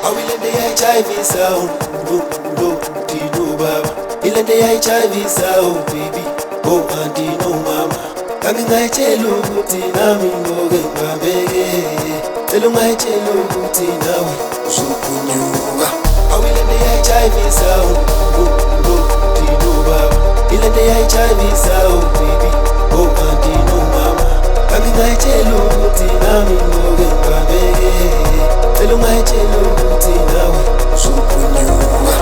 awilende HIV sound, no, dino baba. Ilende HIV sound, baby, oh auntie no mama. Kangingayitshela ukuthi nami ngoke ngibambeke, cela ungayitshela ukuthi nawe uzophunyuka. Awilende HIV sound, no, dino baba. Ilende HIV sound, baby, oh auntie no mama. Kangingayitshela ukuthi nami ngoke ngibambeke, cela ungayitshela ukuthi nawe uzophunyuka.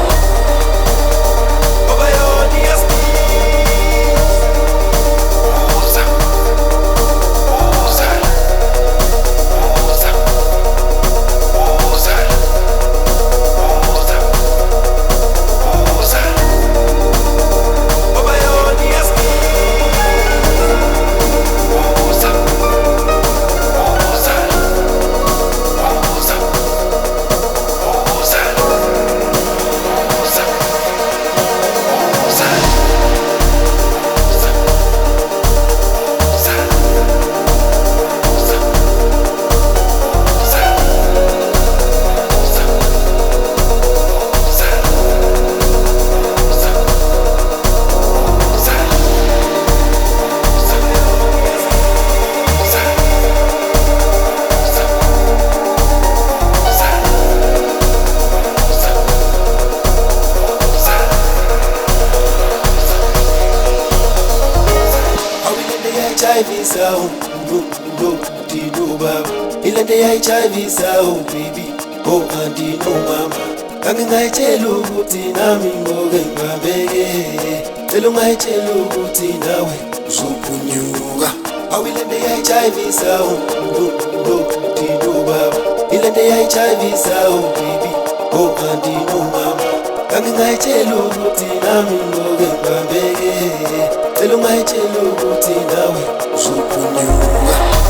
HIV sound, no, dino baba. Ilende HIV sound, baby, oh auntie no mama. Kangingayitshela ukuthi nami ngoke ngibambeke, cela ungayitshela ukuthi nawe uzophunyuka. Awilende HIV sound, no, dino baba. Ilende HIV sound, baby, oh auntie no mama. Kangingayitshela ukuthi nami ngoke ngibambeke, cela ungayitshela ukuthi nawe uzophunyuka.